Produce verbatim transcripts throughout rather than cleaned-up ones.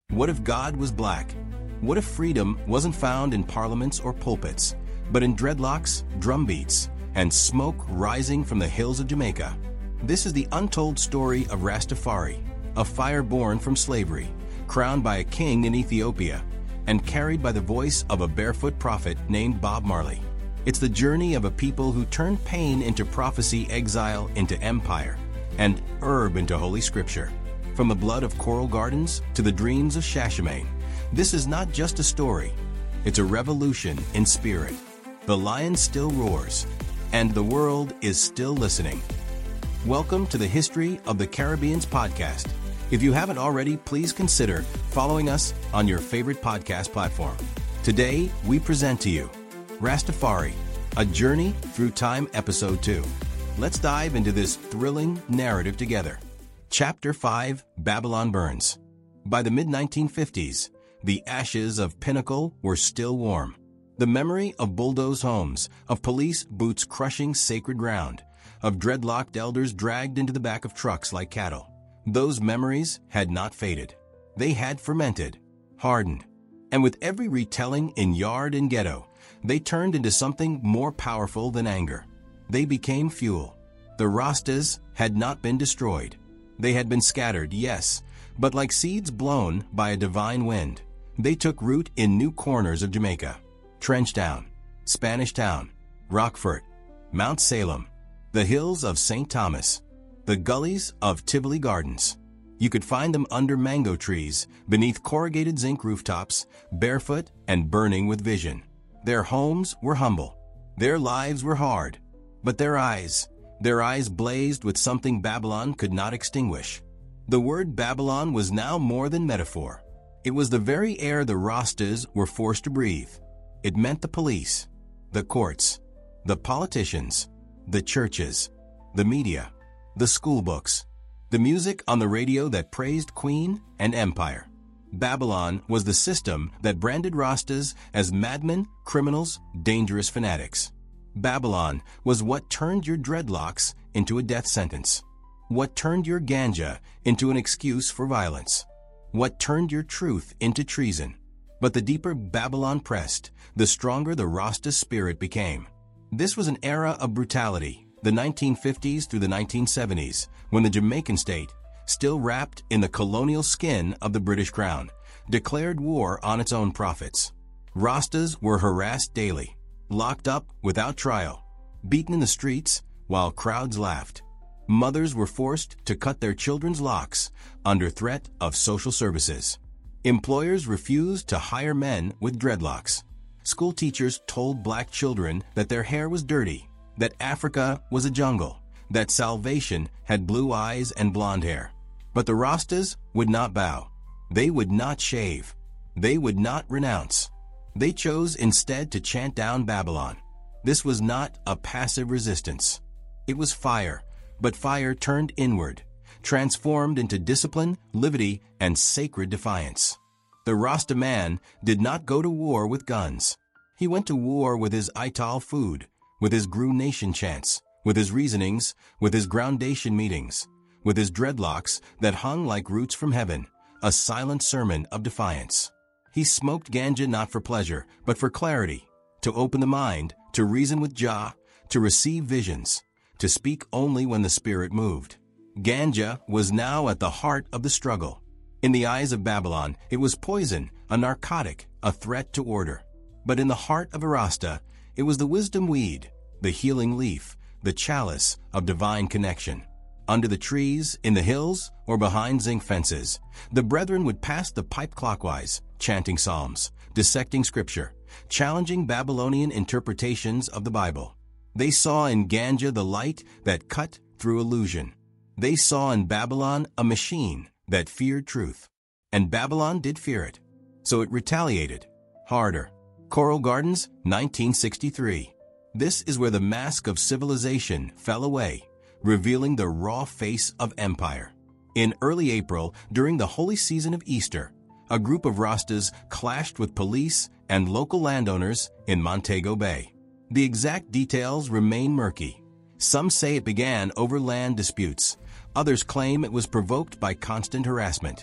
What if God was black? What if freedom wasn't found in parliaments or pulpits, but in dreadlocks, drumbeats, and smoke rising from the hills of Jamaica? This is the untold story of Rastafari, a fire born from slavery, crowned by a king in Ethiopia, and carried by the voice of a barefoot prophet named Bob Marley. It's the journey of a people who turned pain into prophecy, exile into empire, and herb into Holy Scripture. From the blood of coral gardens to the dreams of Shashamane, this is not just a story, it's a revolution in spirit. The lion still roars, and the world is still listening. Welcome to the History of the Caribbean's podcast. If you haven't already, please consider following us on your favorite podcast platform. Today, we present to you Rastafari, A Journey Through Time, Episode two. Let's dive into this thrilling narrative together. Chapter five, Babylon Burns. By the mid nineteen fifties, the ashes of Pinnacle were still warm. The memory of bulldozed homes, of police boots crushing sacred ground, of dreadlocked elders dragged into the back of trucks like cattle. Those memories had not faded. They had fermented, hardened, and with every retelling in yard and ghetto, they turned into something more powerful than anger. They became fuel. The Rastas had not been destroyed. They had been scattered, yes, but like seeds blown by a divine wind, they took root in new corners of Jamaica. Trenchtown, Spanish Town, Rockfort, Mount Salem, the hills of Saint Thomas, the gullies of Tivoli Gardens. You could find them under mango trees, beneath corrugated zinc rooftops, barefoot and burning with vision. Their homes were humble. Their lives were hard. But their eyes, their eyes blazed with something Babylon could not extinguish. The word Babylon was now more than metaphor. It was the very air the Rastas were forced to breathe. It meant the police, the courts, the politicians, the churches, the media, the school books, the music on the radio that praised Queen and Empire. Babylon was the system that branded Rastas as madmen, criminals, dangerous fanatics. Babylon was what turned your dreadlocks into a death sentence, what turned your ganja into an excuse for violence, what turned your truth into treason. But the deeper Babylon pressed, the stronger the Rasta spirit became. This was an era of brutality, the nineteen fifties through the nineteen seventies, when the Jamaican state, still wrapped in the colonial skin of the British Crown, declared war on its own prophets. Rastas were harassed daily, locked up without trial, beaten in the streets while crowds laughed. Mothers were forced to cut their children's locks under threat of social services. Employers refused to hire men with dreadlocks. School teachers told black children that their hair was dirty, that Africa was a jungle, that salvation had blue eyes and blonde hair. But the Rastas would not bow. They would not shave. They would not renounce. They chose instead to chant down Babylon. This was not a passive resistance. It was fire, but fire turned inward, transformed into discipline, liberty, and sacred defiance. The Rasta man did not go to war with guns. He went to war with his Ital food, with his Gru Nation chants, with his reasonings, with his groundation meetings, with his dreadlocks that hung like roots from heaven, a silent sermon of defiance. He smoked ganja not for pleasure, but for clarity, to open the mind, to reason with Jah, to receive visions, to speak only when the Spirit moved. Ganja was now at the heart of the struggle. In the eyes of Babylon, it was poison, a narcotic, a threat to order. But in the heart of a Rasta, it was the wisdom weed, the healing leaf, the chalice of divine connection. Under the trees, in the hills, or behind zinc fences, the brethren would pass the pipe clockwise, chanting psalms, dissecting scripture, challenging Babylonian interpretations of the Bible. They saw in ganja the light that cut through illusion. They saw in Babylon a machine that feared truth. And Babylon did fear it. So it retaliated. Harder. Coral Gardens, nineteen sixty-three. This is where the mask of civilization fell away, revealing the raw face of empire. In early April, during the holy season of Easter, a group of Rastas clashed with police and local landowners in Montego Bay. The exact details remain murky. Some say it began over land disputes. Others claim it was provoked by constant harassment.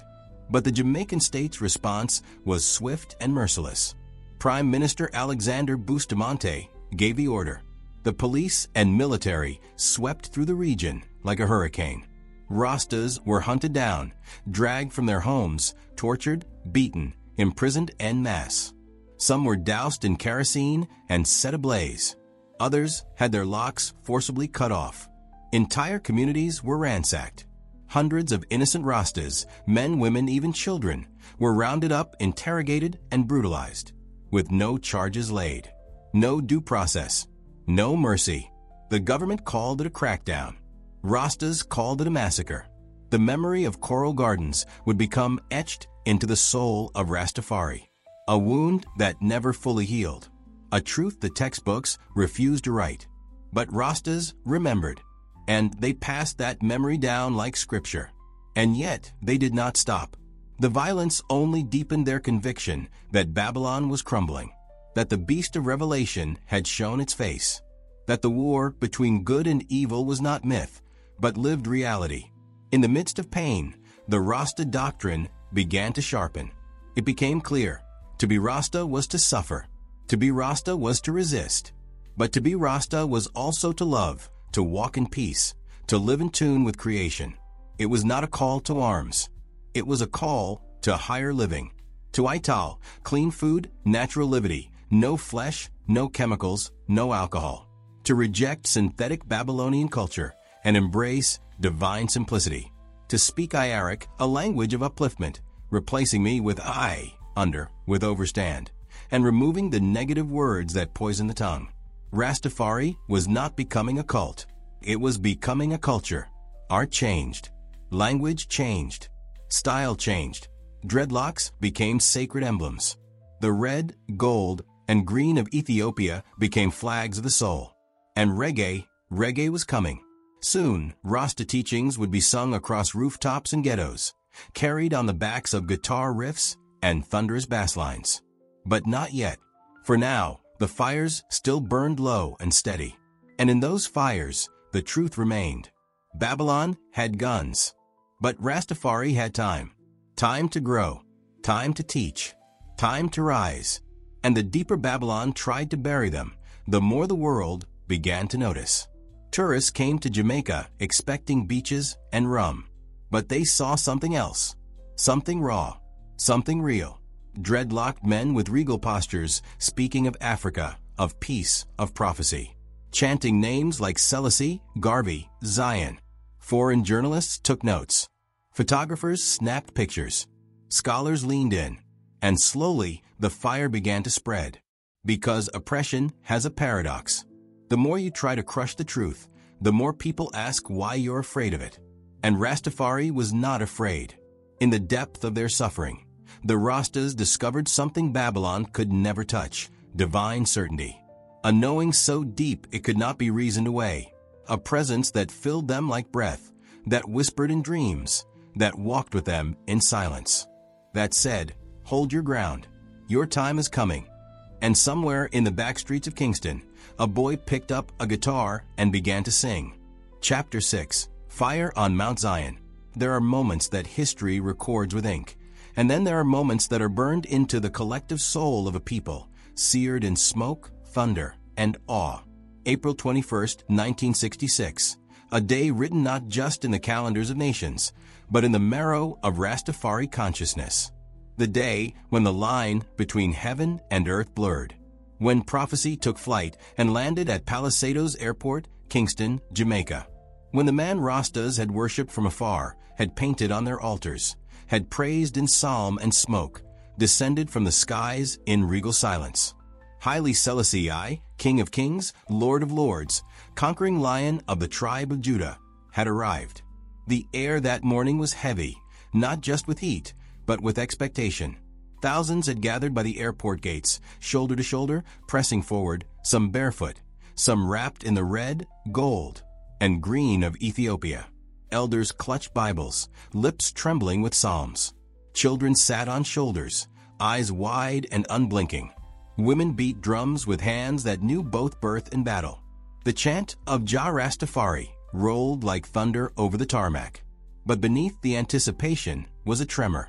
But the Jamaican state's response was swift and merciless. Prime Minister Alexander Bustamante gave the order. The police and military swept through the region like a hurricane. Rastas were hunted down, dragged from their homes, tortured, beaten, imprisoned en masse. Some were doused in kerosene and set ablaze. Others had their locks forcibly cut off. Entire communities were ransacked. Hundreds of innocent Rastas, men, women, even children, were rounded up, interrogated, and brutalized, with no charges laid. No due process. No mercy. The government called it a crackdown. Rastas called it a massacre. The memory of Coral Gardens would become etched into the soul of Rastafari. A wound that never fully healed. A truth the textbooks refused to write. But Rastas remembered, and they passed that memory down like scripture. And yet, they did not stop. The violence only deepened their conviction that Babylon was crumbling, that the beast of Revelation had shown its face, that the war between good and evil was not myth, but lived reality. In the midst of pain, the Rasta doctrine began to sharpen. It became clear. To be Rasta was to suffer. To be Rasta was to resist. But to be Rasta was also to love, to walk in peace, to live in tune with creation. It was not a call to arms. It was a call to higher living. To Ital, clean food, natural liberty, no flesh, no chemicals, no alcohol. To reject synthetic Babylonian culture and embrace divine simplicity. To speak Iaric, a language of upliftment, replacing me with I, under, with overstand, and removing the negative words that poison the tongue. Rastafari was not becoming a cult. It was becoming a culture. Art changed. Language changed. Style changed. Dreadlocks became sacred emblems. The red, gold, and green of Ethiopia became flags of the soul. And reggae, reggae was coming. Soon, Rasta teachings would be sung across rooftops and ghettos, carried on the backs of guitar riffs and thunderous bass lines. But not yet. For now, the fires still burned low and steady. And in those fires, the truth remained. Babylon had guns. But Rastafari had time. Time to grow. Time to teach. Time to rise. And the deeper Babylon tried to bury them, the more the world began to notice. Tourists came to Jamaica expecting beaches and rum. But they saw something else. Something raw. Something real. Dreadlocked men with regal postures speaking of Africa, of peace, of prophecy. Chanting names like Selassie, Garvey, Zion. Foreign journalists took notes. Photographers snapped pictures. Scholars leaned in. And slowly, the fire began to spread. Because oppression has a paradox. The more you try to crush the truth, the more people ask why you're afraid of it. And Rastafari was not afraid. In the depth of their suffering, the Rastas discovered something Babylon could never touch, divine certainty. A knowing so deep it could not be reasoned away. A presence that filled them like breath, that whispered in dreams, that walked with them in silence. That said, hold your ground. Your time is coming. And somewhere in the back streets of Kingston, a boy picked up a guitar and began to sing. Chapter six. Fire on Mount Zion. There are moments that history records with ink, and then there are moments that are burned into the collective soul of a people, seared in smoke, thunder, and awe. April twenty-first, nineteen sixty-six. A day written not just in the calendars of nations, but in the marrow of Rastafari consciousness. The day when the line between heaven and earth blurred. When prophecy took flight and landed at Palisadoes Airport, Kingston, Jamaica. When the man Rastas had worshipped from afar, had painted on their altars, had praised in psalm and smoke, descended from the skies in regal silence. Haile Selassie I, King of Kings, Lord of Lords, conquering lion of the tribe of Judah, had arrived. The air that morning was heavy, not just with heat, but with expectation. Thousands had gathered by the airport gates, shoulder to shoulder, pressing forward, some barefoot, some wrapped in the red, gold, and green of Ethiopia. Elders clutched Bibles, lips trembling with psalms. Children sat on shoulders, eyes wide and unblinking. Women beat drums with hands that knew both birth and battle. The chant of Jah Rastafari rolled like thunder over the tarmac. But beneath the anticipation was a tremor.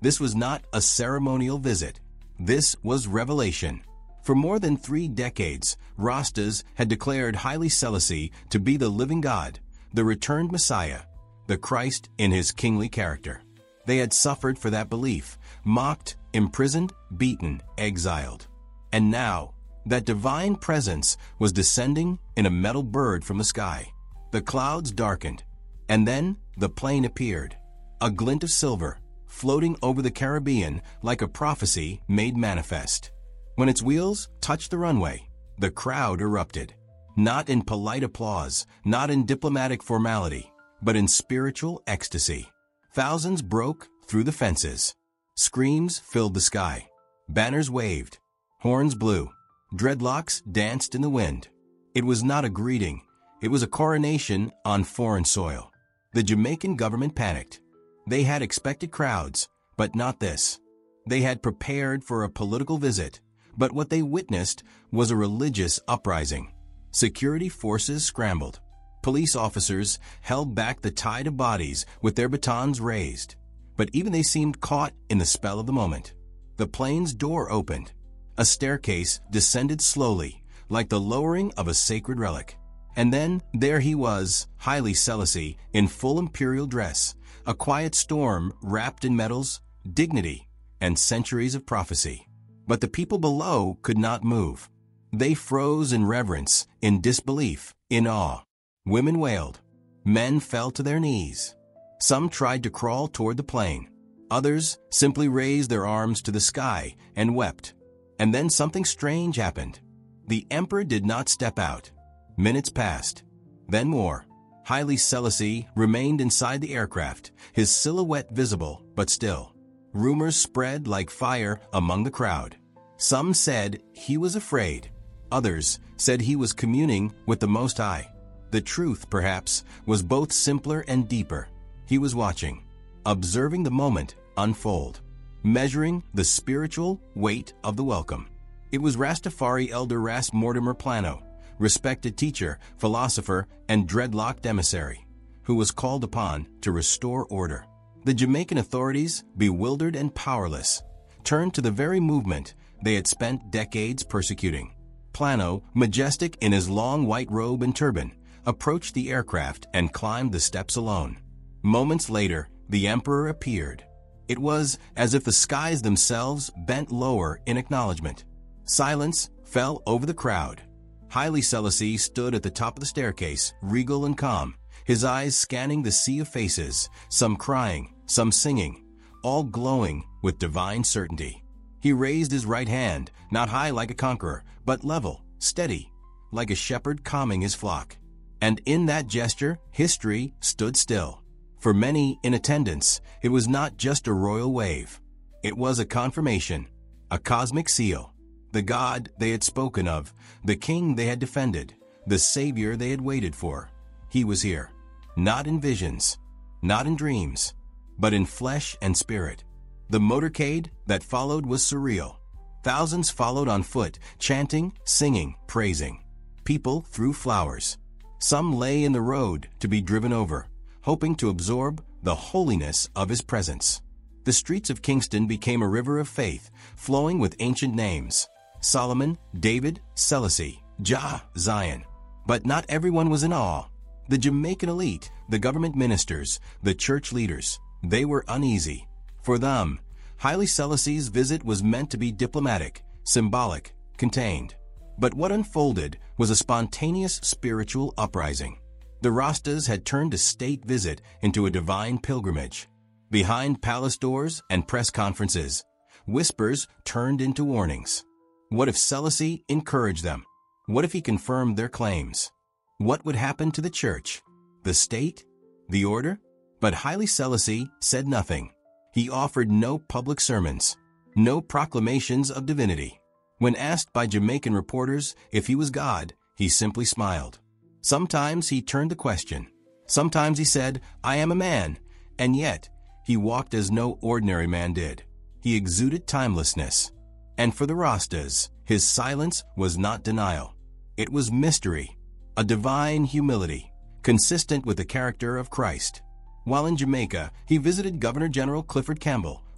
This was not a ceremonial visit. This was revelation. For more than three decades, Rastas had declared Haile Selassie to be the living God, the returned Messiah, the Christ in his kingly character. They had suffered for that belief, mocked, imprisoned, beaten, exiled. And now, that divine presence was descending in a metal bird from the sky. The clouds darkened, and then the plane appeared, a glint of silver, floating over the Caribbean like a prophecy made manifest. When its wheels touched the runway, the crowd erupted, not in polite applause, not in diplomatic formality, but in spiritual ecstasy. Thousands broke through the fences. Screams filled the sky. Banners waved. Horns blew. Dreadlocks danced in the wind. It was not a greeting. It was a coronation on foreign soil. The Jamaican government panicked. They had expected crowds, but not this. They had prepared for a political visit, but what they witnessed was a religious uprising. Security forces scrambled. Police officers held back the tide of bodies with their batons raised. But even they seemed caught in the spell of the moment. The plane's door opened. A staircase descended slowly, like the lowering of a sacred relic. And then there he was, Haile Selassie, in full imperial dress, a quiet storm wrapped in metals, dignity, and centuries of prophecy. But the people below could not move. They froze in reverence, in disbelief, in awe. Women wailed. Men fell to their knees. Some tried to crawl toward the plane. Others simply raised their arms to the sky and wept. And then something strange happened. The emperor did not step out. Minutes passed. Then more. Haile Selassie remained inside the aircraft, his silhouette visible, but still. Rumors spread like fire among the crowd. Some said he was afraid. Others said he was communing with the Most High. The truth, perhaps, was both simpler and deeper. He was watching, observing the moment unfold, measuring the spiritual weight of the welcome. It was Rastafari Elder Ras Mortimer Plano, respected teacher, philosopher, and dreadlocked emissary, who was called upon to restore order. The Jamaican authorities, bewildered and powerless, turned to the very movement they had spent decades persecuting. Plano, majestic in his long white robe and turban, approached the aircraft and climbed the steps alone. Moments later, the emperor appeared. It was as if the skies themselves bent lower in acknowledgement. Silence fell over the crowd. Haile Selassie stood at the top of the staircase, regal and calm, his eyes scanning the sea of faces, some crying, some singing, all glowing with divine certainty. He raised his right hand, not high like a conqueror, but level, steady, like a shepherd calming his flock. And in that gesture, history stood still. For many in attendance, it was not just a royal wave. It was a confirmation, a cosmic seal. The God they had spoken of, the king they had defended, the savior they had waited for. He was here, not in visions, not in dreams, but in flesh and spirit. The motorcade that followed was surreal. Thousands followed on foot, chanting, singing, praising. People threw flowers. Some lay in the road to be driven over, hoping to absorb the holiness of his presence. The streets of Kingston became a river of faith, flowing with ancient names. Solomon, David, Selassie, Jah, Zion. But not everyone was in awe. The Jamaican elite, the government ministers, the church leaders, they were uneasy. For them, Haile Selassie's visit was meant to be diplomatic, symbolic, contained. But what unfolded was a spontaneous spiritual uprising. The Rastas had turned a state visit into a divine pilgrimage. Behind palace doors and press conferences, whispers turned into warnings. What if Selassie encouraged them? What if he confirmed their claims? What would happen to the church, the state, the order? But Haile Selassie said nothing. He offered no public sermons, no proclamations of divinity. When asked by Jamaican reporters if he was God, he simply smiled. Sometimes he turned the question. Sometimes he said, "I am a man," and yet he walked as no ordinary man did. He exuded timelessness. And for the Rastas, his silence was not denial. It was mystery, a divine humility, consistent with the character of Christ. While in Jamaica, he visited Governor General Clifford Campbell,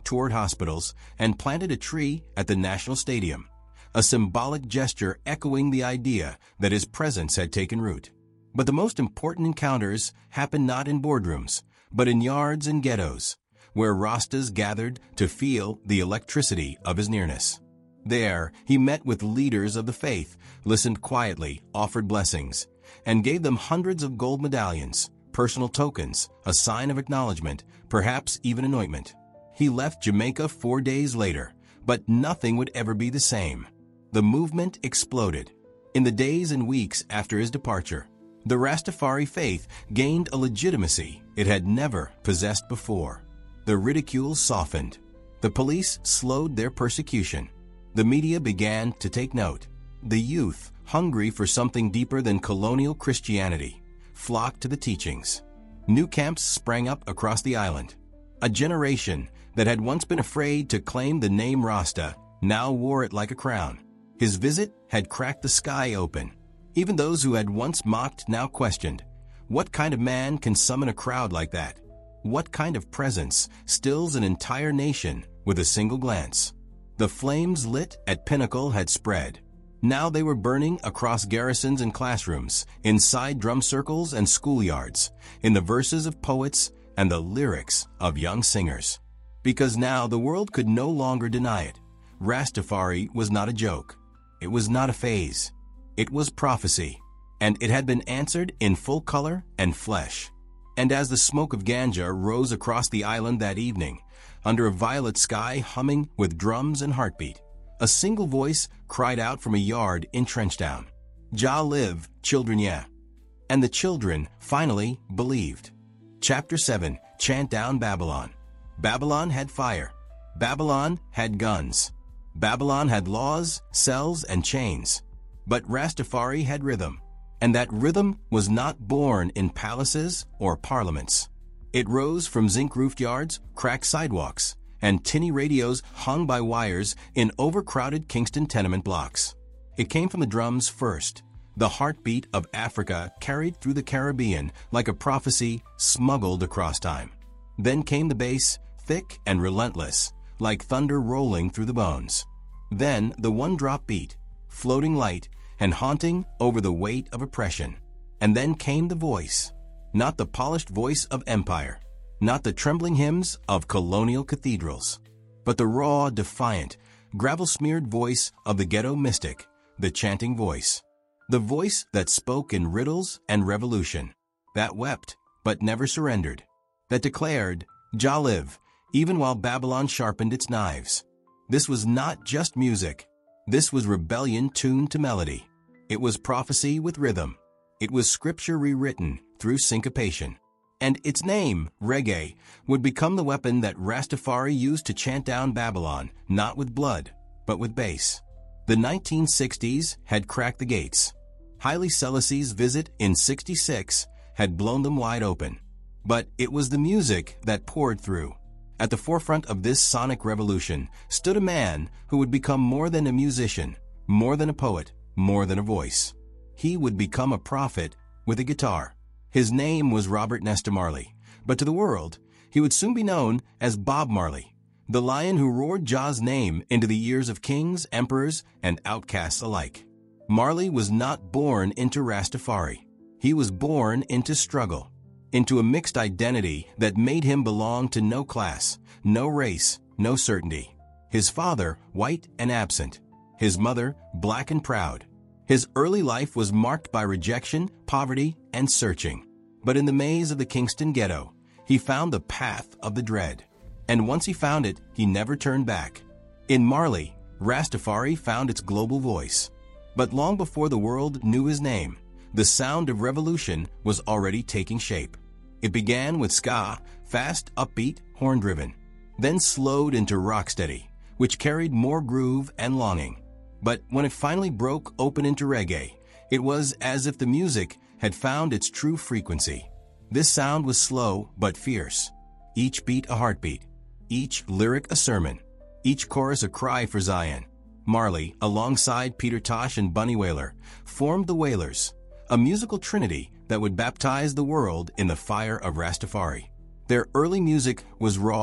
toured hospitals, and planted a tree at the National Stadium, a symbolic gesture echoing the idea that his presence had taken root. But the most important encounters happened not in boardrooms, but in yards and ghettos, where Rastas gathered to feel the electricity of his nearness. There, he met with leaders of the faith, listened quietly, offered blessings, and gave them hundreds of gold medallions, personal tokens, a sign of acknowledgement, perhaps even anointment. He left Jamaica four days later, but nothing would ever be the same. The movement exploded. In the days and weeks after his departure, the Rastafari faith gained a legitimacy it had never possessed before. The ridicule softened. The police slowed their persecution. The media began to take note. The youth, hungry for something deeper than colonial Christianity, flocked to the teachings. New camps sprang up across the island. A generation that had once been afraid to claim the name Rasta now wore it like a crown. His visit had cracked the sky open. Even those who had once mocked now questioned, what kind of man can summon a crowd like that? What kind of presence stills an entire nation with a single glance? The flames lit at Pinnacle had spread. Now they were burning across garrisons and classrooms, inside drum circles and schoolyards, in the verses of poets and the lyrics of young singers. Because now the world could no longer deny it. Rastafari was not a joke. It was not a phase. It was prophecy, and it had been answered in full color and flesh. And as the smoke of ganja rose across the island that evening, under a violet sky humming with drums and heartbeat, a single voice cried out from a yard in Trenchtown, "Jah live, children yeah." And the children finally believed. Chapter seven, Chant Down Babylon. Babylon had fire. Babylon had guns. Babylon had laws, cells, and chains. But Rastafari had rhythm. And that rhythm was not born in palaces or parliaments. It rose from zinc-roofed yards, cracked sidewalks, and tinny radios hung by wires in overcrowded Kingston tenement blocks. It came from the drums first, the heartbeat of Africa carried through the Caribbean like a prophecy smuggled across time. Then came the bass, thick and relentless, like thunder rolling through the bones. Then the one-drop beat, floating light and haunting over the weight of oppression. And then came the voice, not the polished voice of empire, not the trembling hymns of colonial cathedrals, but the raw, defiant, gravel-smeared voice of the ghetto mystic, the chanting voice. The voice that spoke in riddles and revolution, that wept but never surrendered, that declared, "Jah live," even while Babylon sharpened its knives. This was not just music. This was rebellion tuned to melody. It was prophecy with rhythm. It was scripture rewritten through syncopation. And its name, reggae, would become the weapon that Rastafari used to chant down Babylon, not with blood, but with bass. The nineteen sixties had cracked the gates. Haile Selassie's visit in sixty-six had blown them wide open. But it was the music that poured through. At the forefront of this sonic revolution stood a man who would become more than a musician, more than a poet, more than a voice. He would become a prophet with a guitar. His name was Robert Nesta Marley, but to the world, he would soon be known as Bob Marley, the lion who roared Jah's name into the ears of kings, emperors, and outcasts alike. Marley was not born into Rastafari. He was born into struggle, into a mixed identity that made him belong to no class, no race, no certainty. His father, white and absent. His mother, black and proud. His early life was marked by rejection, poverty, and searching. But in the maze of the Kingston ghetto, he found the path of the dread. And once he found it, he never turned back. In Marley, Rastafari found its global voice. But long before the world knew his name, the sound of revolution was already taking shape. It began with ska, fast, upbeat, horn-driven, then slowed into rocksteady, which carried more groove and longing. But when it finally broke open into reggae, it was as if the music had found its true frequency. This sound was slow but fierce, each beat a heartbeat, each lyric a sermon, each chorus a cry for Zion. Marley, alongside Peter Tosh and Bunny Wailer, formed the Wailers, a musical trinity that would baptize the world in the fire of Rastafari. Their early music was raw,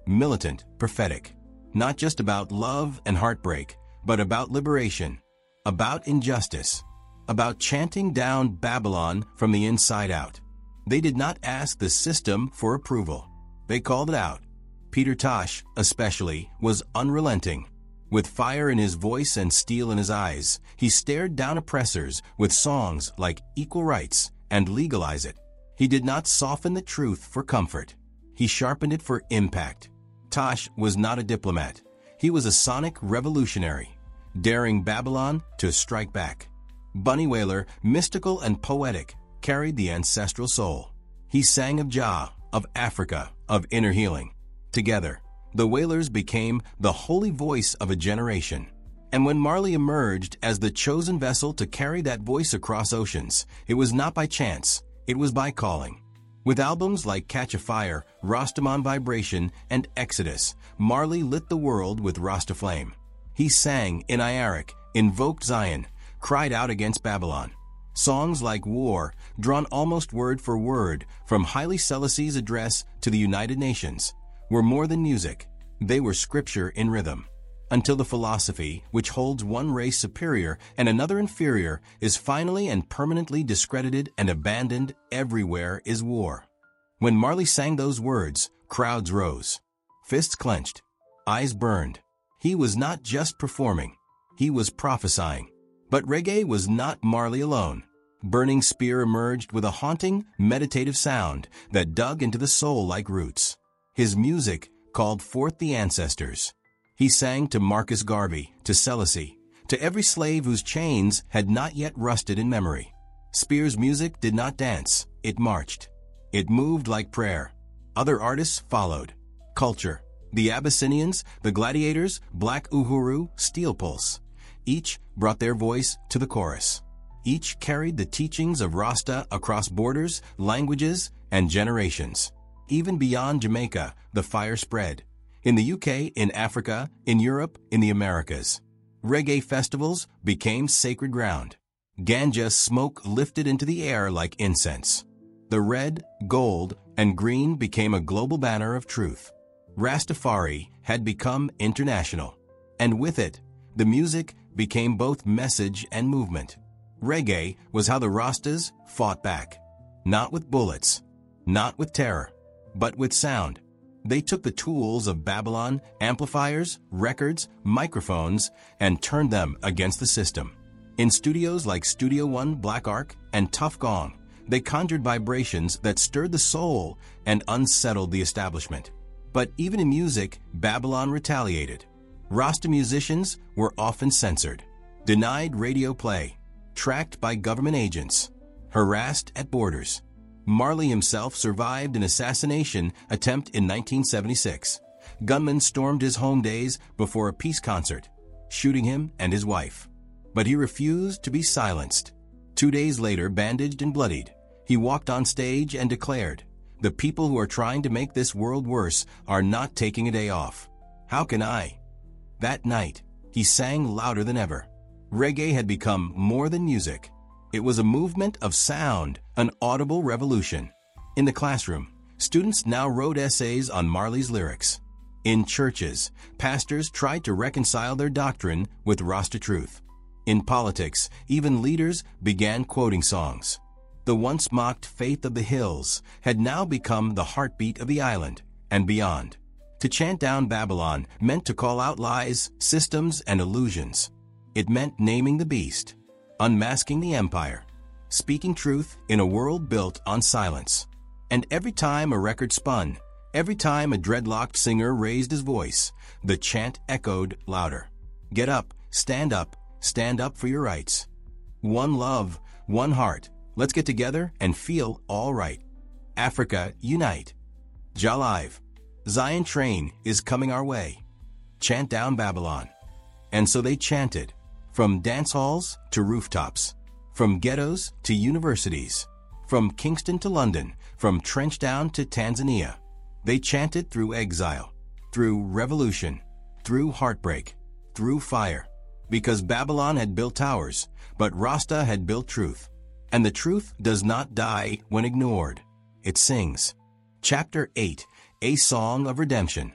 militant, prophetic. Not just about love and heartbreak, but about liberation, about injustice, about chanting down Babylon from the inside out. They did not ask the system for approval. They called it out. Peter Tosh, especially, was unrelenting. With fire in his voice and steel in his eyes, he stared down oppressors with songs like Equal Rights and Legalize It. He did not soften the truth for comfort. He sharpened it for impact. Tosh was not a diplomat. He was a sonic revolutionary, daring Babylon to strike back. Bunny Wailer, mystical and poetic, carried the ancestral soul. He sang of Jah, of Africa, of inner healing. Together, the Wailers became the holy voice of a generation. And when Marley emerged as the chosen vessel to carry that voice across oceans, it was not by chance, it was by calling. With albums like Catch a Fire, Rastaman Vibration, and Exodus, Marley lit the world with Rasta flame. He sang in Iaric, invoked Zion, cried out against Babylon. Songs like War, drawn almost word for word from Haile Selassie's address to the United Nations, were more than music. They were scripture in rhythm. Until the philosophy, which holds one race superior and another inferior, is finally and permanently discredited and abandoned, everywhere is war. When Marley sang those words, crowds rose. Fists clenched. Eyes burned. He was not just performing. He was prophesying. But reggae was not Marley alone. Burning Spear emerged with a haunting, meditative sound that dug into the soul like roots. His music called forth the ancestors. He sang to Marcus Garvey, to Selassie, to every slave whose chains had not yet rusted in memory. Spear's music did not dance, it marched. It moved like prayer. Other artists followed. Culture, the Abyssinians, the Gladiators, Black Uhuru, Steel Pulse. Each brought their voice to the chorus. Each carried the teachings of Rasta across borders, languages, and generations. Even beyond Jamaica, the fire spread. In the U K, in Africa, in Europe, in the Americas. Reggae festivals became sacred ground. Ganja smoke lifted into the air like incense. The red, gold, and green became a global banner of truth. Rastafari had become international. And with it, the music became both message and movement. Reggae was how the Rastas fought back. Not with bullets, not with terror, but with sound. They took the tools of Babylon, amplifiers, records, microphones, and turned them against the system. In studios like Studio One, Black Ark, and Tough Gong, they conjured vibrations that stirred the soul and unsettled the establishment. But even in music, Babylon retaliated. Rasta musicians were often censored, denied radio play, tracked by government agents, harassed at borders. Marley himself survived an assassination attempt in nineteen seventy-six. Gunmen stormed his home days before a peace concert, shooting him and his wife. But he refused to be silenced. Two days later, bandaged and bloodied, he walked on stage and declared, "The people who are trying to make this world worse are not taking a day off. How can I?" That night, he sang louder than ever. Reggae had become more than music. It was a movement of sound, an audible revolution. In the classroom, students now wrote essays on Marley's lyrics. In churches, pastors tried to reconcile their doctrine with Rasta truth. In politics, even leaders began quoting songs. The once mocked faith of the hills had now become the heartbeat of the island and beyond. To chant down Babylon meant to call out lies, systems, and illusions. It meant naming the beast, unmasking the empire, speaking truth in a world built on silence. And every time a record spun, every time a dreadlocked singer raised his voice, the chant echoed louder. Get up, stand up, stand up for your rights. One love, one heart. Let's get together and feel all right. Africa, unite. Jah live. Zion train is coming our way. Chant down Babylon. And so they chanted, from dance halls to rooftops, from ghettos to universities, from Kingston to London, from Trenchtown to Tanzania. They chanted through exile, through revolution, through heartbreak, through fire. Because Babylon had built towers, but Rasta had built truth. And the truth does not die when ignored. It sings. Chapter eight, A Song of Redemption.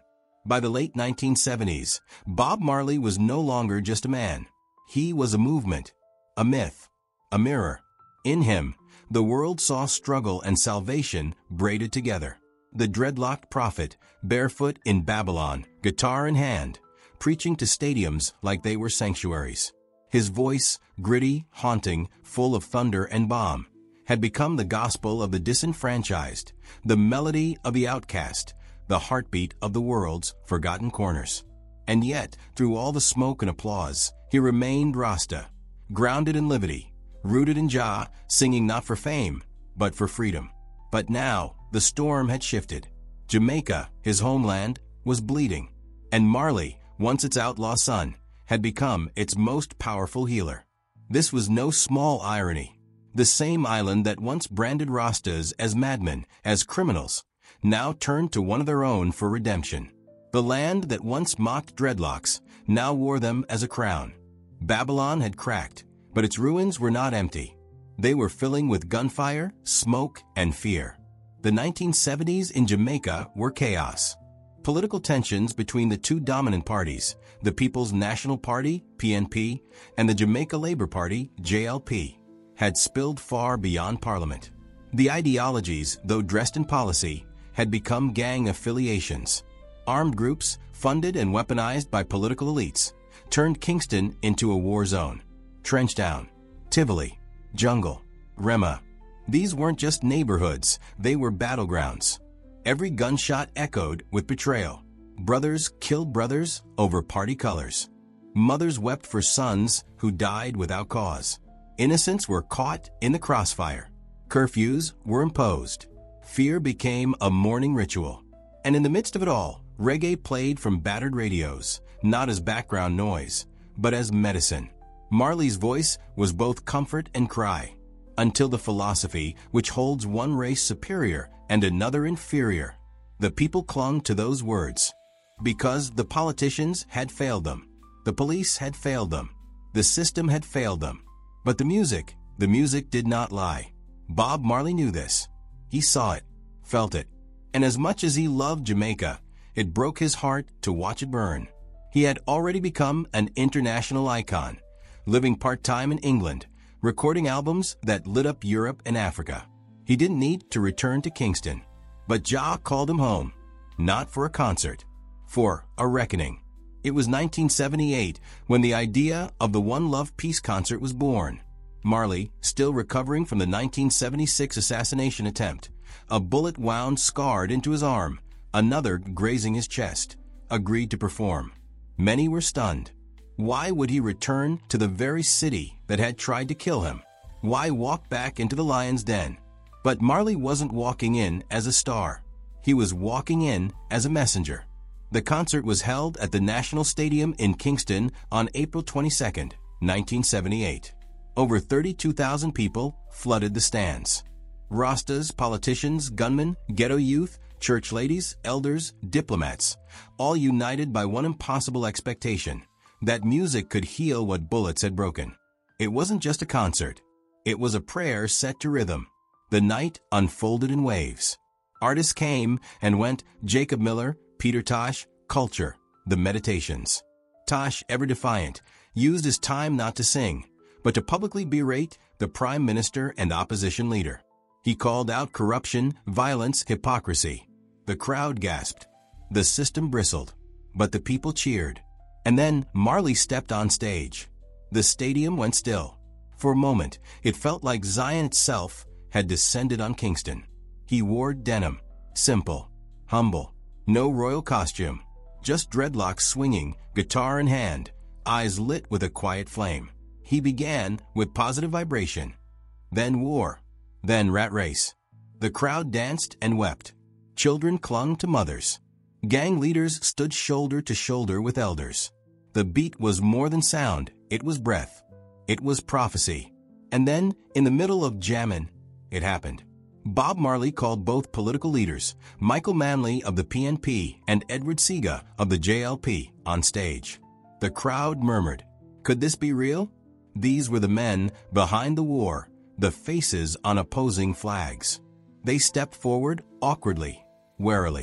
By the late nineteen seventies, Bob Marley was no longer just a man. He was a movement, a myth, a mirror. In him, the world saw struggle and salvation braided together. The dreadlocked prophet, barefoot in Babylon, guitar in hand, preaching to stadiums like they were sanctuaries. His voice, gritty, haunting, full of thunder and bomb, had become the gospel of the disenfranchised, the melody of the outcast, the heartbeat of the world's forgotten corners. And yet, through all the smoke and applause, he remained Rasta, grounded in liberty, rooted in Jah, singing not for fame, but for freedom. But now, the storm had shifted. Jamaica, his homeland, was bleeding, and Marley, once its outlaw son, had become its most powerful healer. This was no small irony. The same island that once branded Rastas as madmen, as criminals, now turned to one of their own for redemption. The land that once mocked dreadlocks now wore them as a crown. Babylon had cracked, but its ruins were not empty. They were filling with gunfire, smoke, and fear. The nineteen seventies in Jamaica were chaos. Political tensions between the two dominant parties, the People's National Party, P N P, and the Jamaica Labour Party, J L P, had spilled far beyond Parliament. The ideologies, though dressed in policy, had become gang affiliations. Armed groups, funded and weaponized by political elites, turned Kingston into a war zone. Trenchtown, Tivoli, Jungle, Rema. These weren't just neighborhoods, they were battlegrounds. Every gunshot echoed with betrayal. Brothers killed brothers over party colors. Mothers wept for sons who died without cause. Innocents were caught in the crossfire. Curfews were imposed. Fear became a mourning ritual. And in the midst of it all, reggae played from battered radios, not as background noise, but as medicine. Marley's voice was both comfort and cry, until the philosophy which holds one race superior and another inferior. The people clung to those words, because the politicians had failed them. The police had failed them. The system had failed them. But the music, the music did not lie. Bob Marley knew this. He saw it, felt it, and as much as he loved Jamaica, it broke his heart to watch it burn. He had already become an international icon, living part-time in England, recording albums that lit up Europe and Africa. He didn't need to return to Kingston, but Jah called him home, not for a concert, for a reckoning. It was nineteen seventy-eight when the idea of the One Love Peace concert was born. Marley, still recovering from the nineteen seventy-six assassination attempt, a bullet wound scarred into his arm, another grazing his chest, agreed to perform. Many were stunned. Why would he return to the very city that had tried to kill him? Why walk back into the lion's den? But Marley wasn't walking in as a star. He was walking in as a messenger. The concert was held at the National Stadium in Kingston on April twenty-second, nineteen seventy-eight. Over thirty-two thousand people flooded the stands. Rastas, politicians, gunmen, ghetto youth, church ladies, elders, diplomats, all united by one impossible expectation, that music could heal what bullets had broken. It wasn't just a concert. It was a prayer set to rhythm. The night unfolded in waves. Artists came and went: Jacob Miller, Peter Tosh, Culture, The Meditations. Tosh, ever defiant, used his time not to sing, but to publicly berate the prime minister and opposition leader. He called out corruption, violence, hypocrisy. The crowd gasped. The system bristled. But the people cheered. And then Marley stepped on stage. The stadium went still. For a moment, it felt like Zion itself had descended on Kingston. He wore denim, simple, humble, no royal costume, just dreadlocks swinging, guitar in hand, eyes lit with a quiet flame. He began with positive vibration, then war, then rat race. The crowd danced and wept. Children clung to mothers. Gang leaders stood shoulder to shoulder with elders. The beat was more than sound, it was breath. It was prophecy. And then, in the middle of jammin', it happened. Bob Marley called both political leaders, Michael Manley of the P N P and Edward Seaga of the J L P, on stage. The crowd murmured. Could this be real? These were the men behind the war, the faces on opposing flags. They stepped forward awkwardly, warily.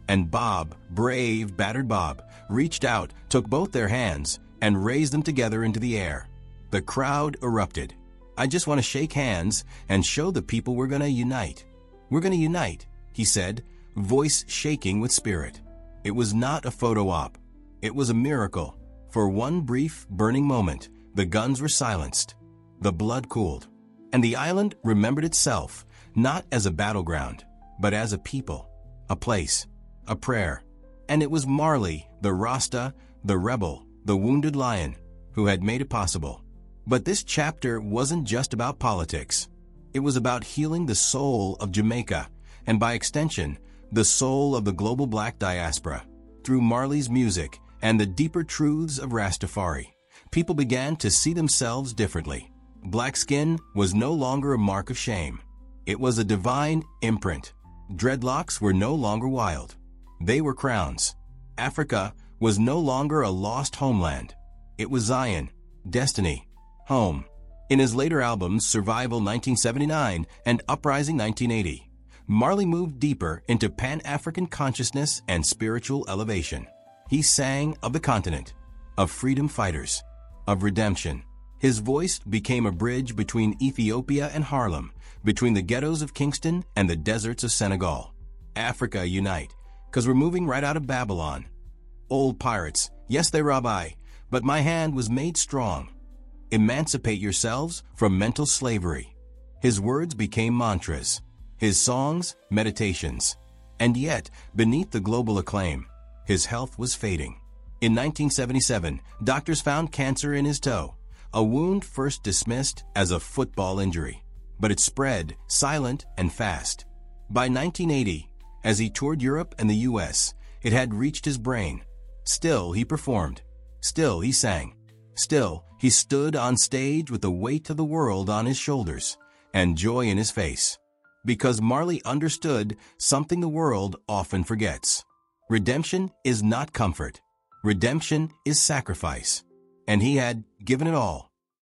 And Bob, brave, battered Bob, reached out, took both their hands, and raised them together into the air. The crowd erupted. "I just want to shake hands and show the people we're going to unite. We're going to unite," he said, voice shaking with spirit. It was not a photo op. It was a miracle. For one brief, burning moment, the guns were silenced. The blood cooled. And the island remembered itself, not as a battleground, but as a people, a place, a prayer. And it was Marley, the Rasta, the rebel, the wounded lion, who had made it possible. But this chapter wasn't just about politics. It was about healing the soul of Jamaica, and by extension, the soul of the global black diaspora. Through Marley's music and the deeper truths of Rastafari, people began to see themselves differently. Black skin was no longer a mark of shame. It was a divine imprint. Dreadlocks were no longer wild. They were crowns. Africa was no longer a lost homeland. It was Zion, destiny, home. In his later albums, Survival nineteen seventy-nine and Uprising nineteen eighty, Marley moved deeper into Pan-African consciousness and spiritual elevation. He sang of the continent, of freedom fighters, of redemption. His voice became a bridge between Ethiopia and Harlem, between the ghettos of Kingston and the deserts of Senegal. Africa, unite, because we're moving right out of Babylon. Old pirates, yes, they rob I, but my hand was made strong. Emancipate yourselves from mental slavery. His words became mantras, his songs, meditations. And yet, beneath the global acclaim, his health was fading. In nineteen seventy-seven, doctors found cancer in his toe, a wound first dismissed as a football injury. But it spread, silent and fast. By nineteen eighty, as he toured Europe and the U S, it had reached his brain. Still, he performed. Still, he sang. Still, he stood on stage with the weight of the world on his shoulders and joy in his face. Because Marley understood something the world often forgets. Redemption is not comfort. Redemption is sacrifice. And he had given it all.